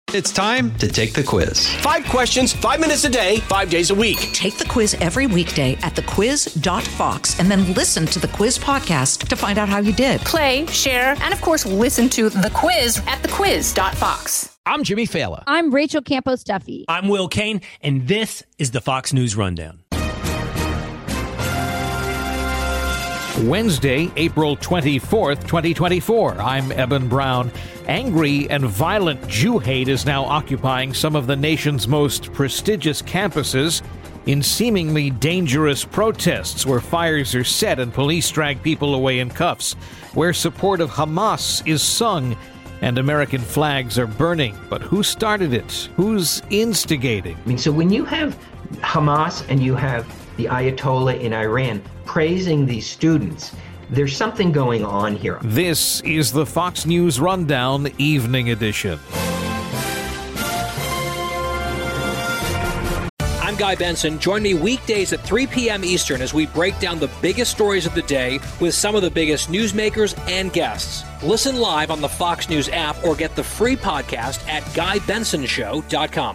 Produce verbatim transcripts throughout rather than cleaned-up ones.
It's time to take the quiz. Five questions, five minutes a day, five days a week. Take the quiz every weekday at the quiz dot fox and then listen to the quiz podcast to find out how you did. Play, share, and of course, listen to the quiz at the quiz dot fox. I'm Jimmy Fallon. I'm Rachel Campos Duffy. I'm Will Kane, and this is the Fox News Rundown. Wednesday, April twenty-fourth, twenty twenty-four. I'm Eben Brown. Angry and violent Jew hate is now occupying some of the nation's most prestigious campuses in seemingly dangerous protests where fires are set and police drag people away in cuffs, where support of Hamas is sung and American flags are burning. But who started it? Who's instigating? I mean, so when you have Hamas and you have the Ayatollah in Iran praising these students, there's something going on here. This is the Fox News Rundown Evening Edition. I'm Guy Benson. Join me weekdays at three p.m. Eastern as we break down the biggest stories of the day with some of the biggest newsmakers and guests. Listen live on the Fox News app or get the free podcast at guy benson show dot com.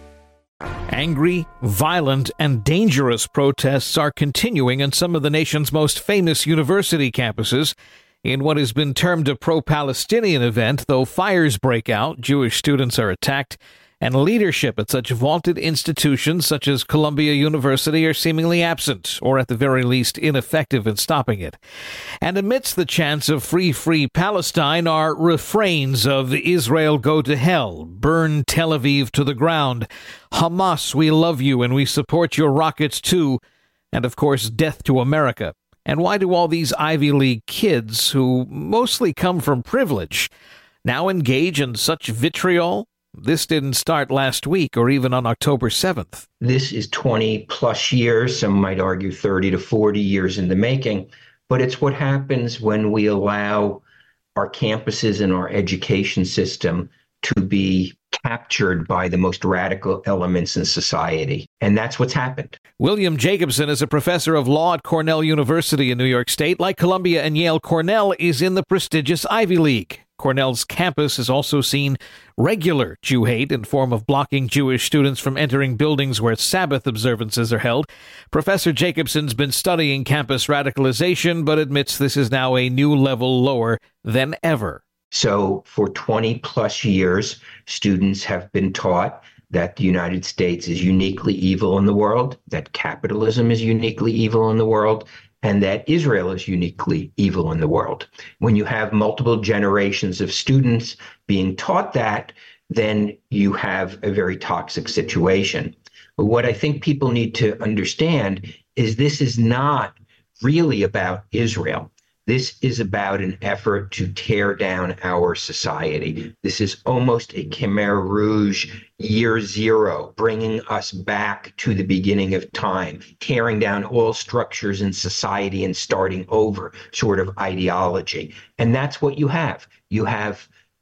Angry, violent, and dangerous protests are continuing in some of the nation's most famous university campuses. In what has been termed a pro-Palestinian event, though fires break out, Jewish students are attacked, and leadership at such vaunted institutions such as Columbia University are seemingly absent, or at the very least ineffective in stopping it. And amidst the chants of free, free Palestine are refrains of Israel go to hell, burn Tel Aviv to the ground, Hamas, we love you and we support your rockets too, and of course, death to America. And why do all these Ivy League kids, who mostly come from privilege, now engage in such vitriol? This didn't start last week or even on October seventh. This is twenty plus years, some might argue thirty to forty years in the making, but it's what happens when we allow our campuses and our education system to be captured by the most radical elements in society. And that's what's happened. William Jacobson is a professor of law at Cornell University in New York State. Like Columbia and Yale, Cornell is in the prestigious Ivy League. Cornell's campus has also seen regular Jew hate in form of blocking Jewish students from entering buildings where Sabbath observances are held. Professor Jacobson's been studying campus radicalization, but admits this is now a new level lower than ever. So for twenty plus years, students have been taught that the United States is uniquely evil in the world, that capitalism is uniquely evil in the world, and that Israel is uniquely evil in the world. When you have multiple generations of students being taught that, then you have a very toxic situation. But what I think people need to understand is this is not really about Israel. This is about an effort to tear down our society. This is almost a Khmer Rouge year zero, bringing us back to the beginning of time, tearing down all structures in society and starting over sort of ideology. And that's what you have. You have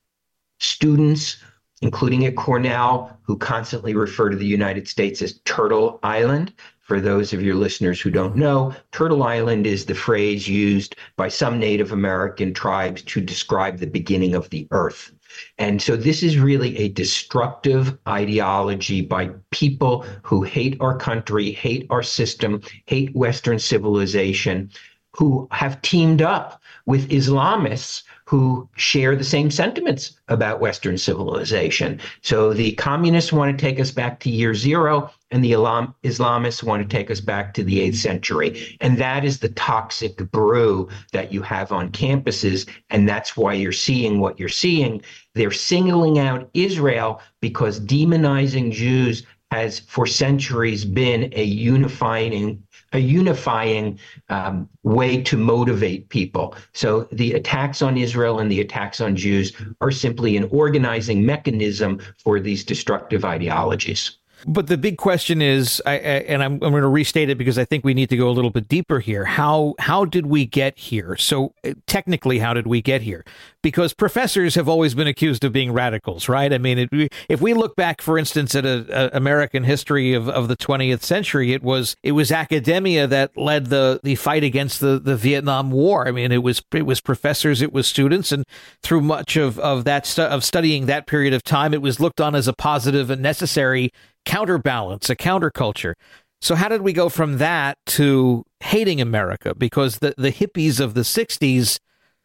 students, including at Cornell, who constantly refer to the United States as Turtle Island. For those of your listeners who don't know, Turtle Island is the phrase used by some Native American tribes to describe the beginning of the earth. And so this is really a destructive ideology by people who hate our country, hate our system, hate Western civilization, who have teamed up with Islamists who share the same sentiments about Western civilization. So the communists want to take us back to year zero, and the Islamists want to take us back to the eighth century. And that is the toxic brew that you have on campuses, and that's why you're seeing what you're seeing. They're singling out Israel because demonizing Jews has for centuries been a unifying a unifying um, way to motivate people. So the attacks on Israel and the attacks on Jews are simply an organizing mechanism for these destructive ideologies. But the big question is, I, I, and I'm, I'm going to restate it because I think we need to go a little bit deeper here. How how did we get here? So uh, technically, how did we get here? Because professors have always been accused of being radicals, right? I mean, it, if we look back, for instance, at a, a American history of, of the twentieth century, it was it was academia that led the, the fight against the, the Vietnam War. I mean, it was it was professors, it was students, and through much of of that stu- of studying that period of time, it was looked on as a positive and necessary counterbalance, a counterculture. So how did we go from that to hating America? Because the, the hippies of the sixties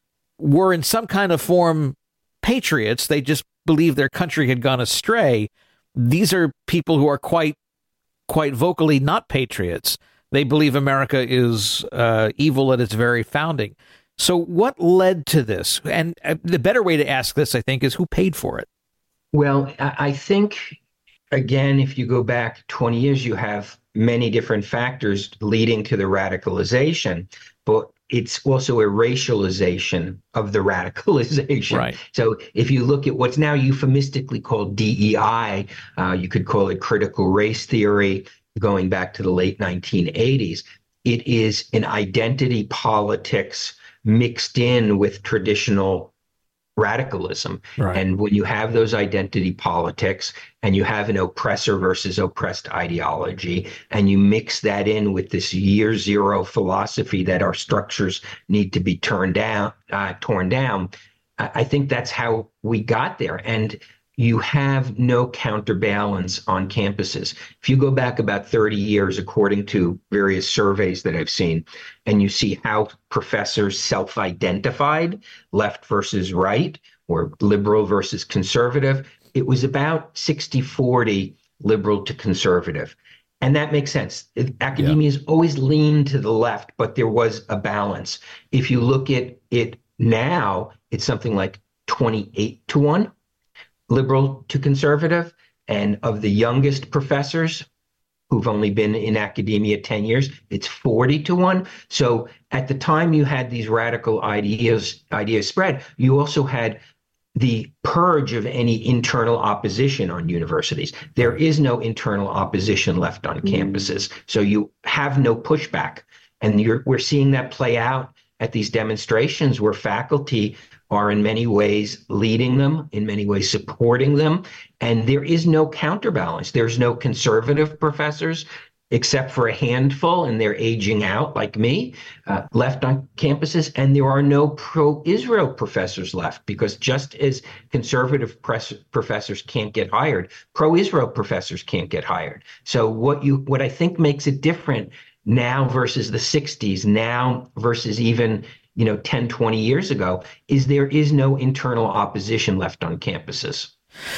were in some kind of form patriots. They just believed their country had gone astray. These are people who are quite, quite vocally not patriots. They believe America is uh, evil at its very founding. So what led to this? And uh, the better way to ask this, I think, is who paid for it? Well, I think, again, if you go back twenty years, you have many different factors leading to the radicalization, but it's also a racialization of the radicalization. Right. So if you look at what's now euphemistically called D E I, uh, you could call it critical race theory, going back to the late nineteen eighties. It is an identity politics mixed in with traditional radicalism. Right. And when you have those identity politics and you have an oppressor versus oppressed ideology, and you mix that in with this year zero philosophy that our structures need to be turned down, uh, torn down, I think that's how we got there. And you have no counterbalance on campuses. If you go back about thirty years, according to various surveys that I've seen, and you see how professors self-identified, left versus right, or liberal versus conservative, it was about sixty forty liberal to conservative. And that makes sense. Academia has always leaned to the left, but there was a balance. If you look at it now, it's something like twenty-eight to one. Liberal to conservative, and of the youngest professors who've only been in academia ten years, it's forty to one. So at the time you had these radical ideas, ideas spread, you also had the purge of any internal opposition on universities. There is no internal opposition left on campuses. So you have no pushback. And you're, we're seeing that play out at these demonstrations where faculty are in many ways leading them, in many ways supporting them. And there is no counterbalance. There's no conservative professors, except for a handful, and they're aging out like me, uh, left on campuses. And there are no pro-Israel professors left, because just as conservative press professors can't get hired, pro-Israel professors can't get hired. So what you what I think makes it different now versus the sixties, now versus even you know, ten, twenty years ago, is there is no internal opposition left on campuses.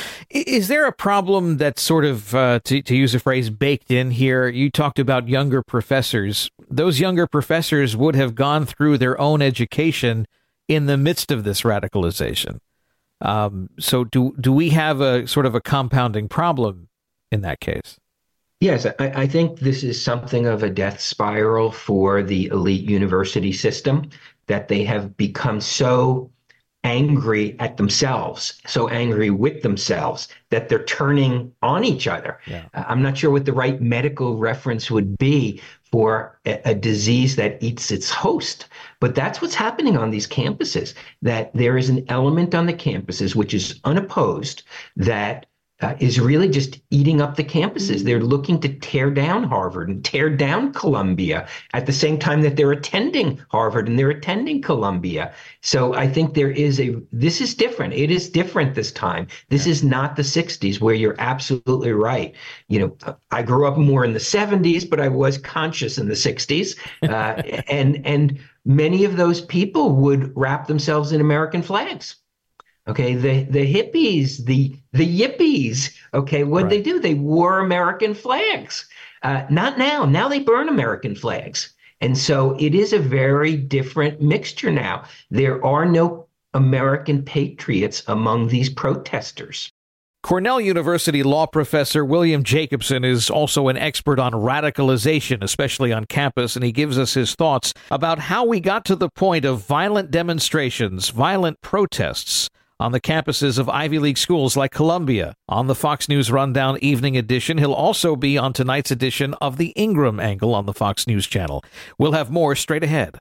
Is there a problem that's sort of, uh, to, to use a phrase, baked in here? You talked about younger professors. Those younger professors would have gone through their own education in the midst of this radicalization. Um, so do do we have a sort of a compounding problem in that case? Yes, I, I think this is something of a death spiral for the elite university system, that they have become so angry at themselves, so angry with themselves, that they're turning on each other. Yeah. Uh, I'm not sure what the right medical reference would be for a, a disease that eats its host, but that's what's happening on these campuses, that there is an element on the campuses which is unopposed that Uh, is really just eating up the campuses. They're looking to tear down Harvard and tear down Columbia at the same time that they're attending Harvard and they're attending Columbia. So I think there is a, this is different. It is different this time. This is not the sixties, where you're absolutely right. You know, I grew up more in the seventies, but I was conscious in the sixties. Uh, and, and many of those people would wrap themselves in American flags. Okay, the the hippies, the the yippies. Okay, what right. they do? They wore American flags. Uh, not now. Now they burn American flags, and so it is a very different mixture now. There are no American patriots among these protesters. Cornell University law professor William Jacobson is also an expert on radicalization, especially on campus, and he gives us his thoughts about how we got to the point of violent demonstrations, violent protests on the campuses of Ivy League schools like Columbia. On the Fox News Rundown Evening Edition, he'll also be on tonight's edition of the Ingram Angle on the Fox News Channel. We'll have more straight ahead.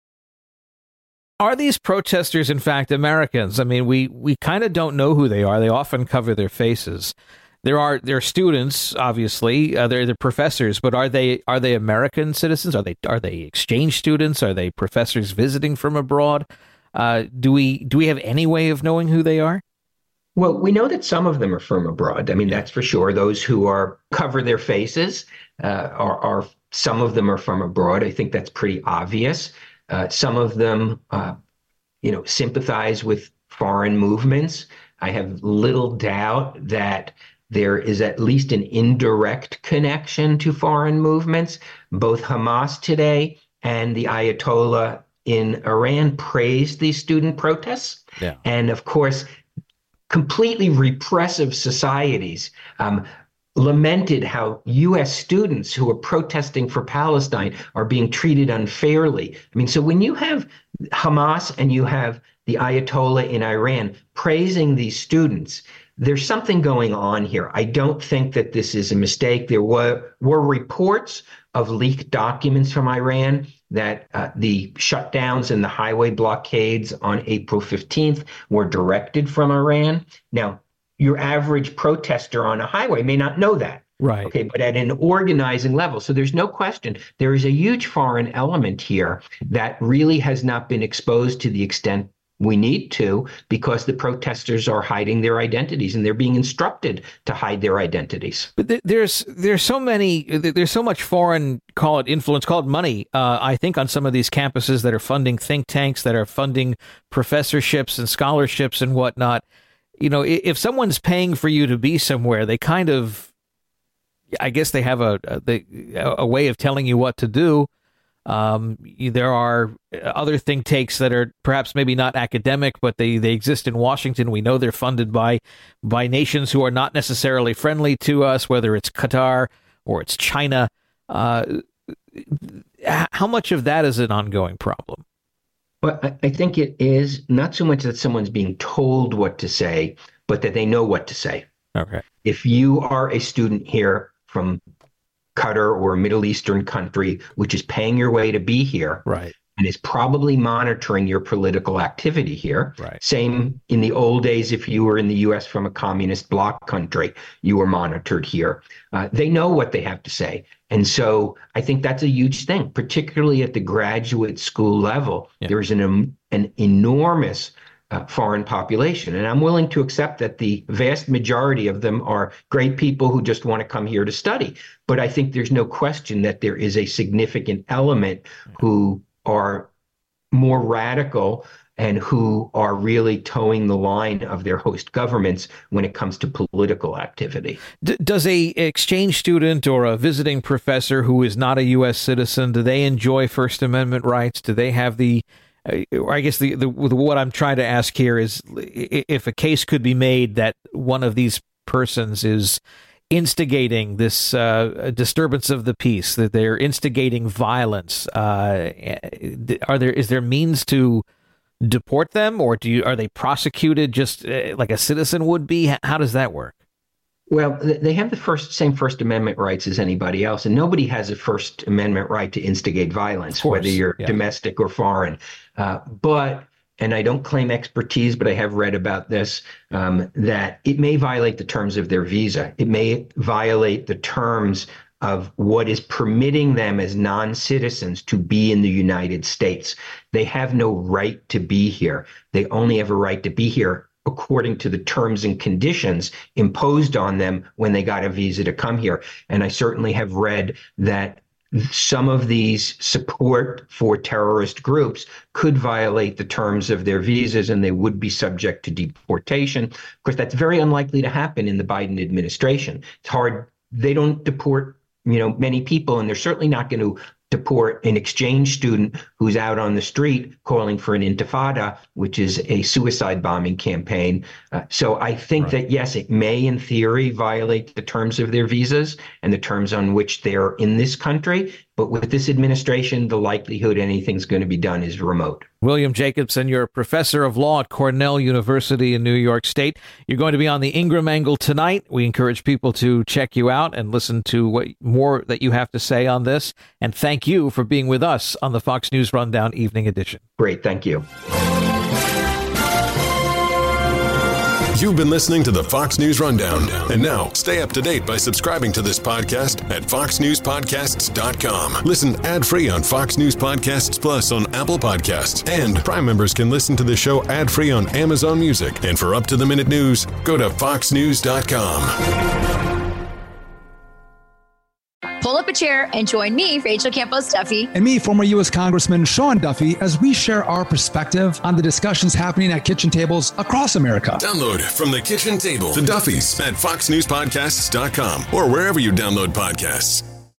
Are these protesters, in fact, Americans? I mean, we, we kind of don't know who they are. They often cover their faces. There are there are students, obviously. Uh, they're the professors, but are they are they American citizens? Are they are they exchange students? Are they professors visiting from abroad? Uh, do we do we have any way of knowing who they are? Well, we know that some of them are from abroad. I mean, that's for sure. Those who are cover their faces uh, are, are some of them are from abroad. I think that's pretty obvious. Uh, some of them, uh, you know, sympathize with foreign movements. I have little doubt that there is at least an indirect connection to foreign movements. Both Hamas today and the Ayatollah in Iran praised these student protests. Yeah. And of course, completely repressive societies um, lamented how U S students who are protesting for Palestine are being treated unfairly. I mean, so when you have Hamas and you have the Ayatollah in Iran praising these students, there's something going on here. I don't think that this is a mistake. There were, were reports of leaked documents from Iran that uh, the shutdowns and the highway blockades on April fifteenth were directed from Iran. Now, your average protester on a highway may not know that. Right. Okay, but at an organizing level. So there's no question there is a huge foreign element here that really has not been exposed to the extent we need to, because the protesters are hiding their identities and they're being instructed to hide their identities. But there's there's so many there's so much foreign, call it influence, call it money. Uh, I think on some of these campuses that are funding think tanks, that are funding professorships and scholarships and whatnot. You know, if someone's paying for you to be somewhere, they kind of, I guess they have a a, they, a way of telling you what to do. Um, there are other think tanks that are perhaps maybe not academic, but they, they exist in Washington. We know they're funded by by nations who are not necessarily friendly to us, whether it's Qatar or it's China. Uh, how much of that is an ongoing problem? Well, I think it is not so much that someone's being told what to say, but that they know what to say. Okay. If you are a student here from Qatar or a Middle Eastern country, which is paying your way to be here, right, and is probably monitoring your political activity here. Right. Same in the old days, if you were in the U S from a communist bloc country, you were monitored here. Uh, they know what they have to say. And so I think that's a huge thing, particularly at the graduate school level. Yeah. There's an, um, an enormous uh, foreign population. And I'm willing to accept that the vast majority of them are great people who just want to come here to study. But I think there's no question that there is a significant element who are more radical and who are really towing the line of their host governments when it comes to political activity. D- does a exchange student or a visiting professor who is not a U S citizen, do they enjoy First Amendment rights? Do they have the, uh, I guess the, the what I'm trying to ask here is if a case could be made that one of these persons is instigating this uh, disturbance of the peace, that they're instigating violence, uh, are there is there means to deport them, or do you are they prosecuted just uh, like a citizen would be? How does that work? Well, they have the first same First Amendment rights as anybody else, and nobody has a First Amendment right to instigate violence, whether you're yeah. domestic or foreign. Uh, but and I don't claim expertise, but I have read about this, um, that it may violate the terms of their visa. It may violate the terms of what is permitting them as non-citizens to be in the United States. They have no right to be here. They only have a right to be here according to the terms and conditions imposed on them when they got a visa to come here. And I certainly have read that some of these support for terrorist groups could violate the terms of their visas and they would be subject to deportation. Of course, that's very unlikely to happen in the Biden administration. It's hard. They don't deport, you know, many people, and they're certainly not going to deport an exchange student who's out on the street calling for an intifada, which is a suicide bombing campaign. Uh, so I think right. that, yes, it may in theory violate the terms of their visas and the terms on which they're in this country. But with this administration, the likelihood anything's going to be done is remote. William Jacobson, you're a professor of law at Cornell University in New York State. You're going to be on the Ingram Angle tonight. We encourage people to check you out and listen to what more that you have to say on this. And thank you for being with us on the Fox News Rundown Evening Edition. Great. Thank you. You've been listening to the Fox News Rundown. And now, stay up to date by subscribing to this podcast at fox news podcasts dot com. Listen ad-free on Fox News Podcasts Plus on Apple Podcasts. And Prime members can listen to the show ad-free on Amazon Music. And for up-to-the-minute news, go to fox news dot com. Pull up a chair and join me, Rachel Campos Duffy. And me, former U S Congressman Sean Duffy, as we share our perspective on the discussions happening at kitchen tables across America. Download From the Kitchen Table, The Duffys, at fox news podcasts dot com or wherever you download podcasts.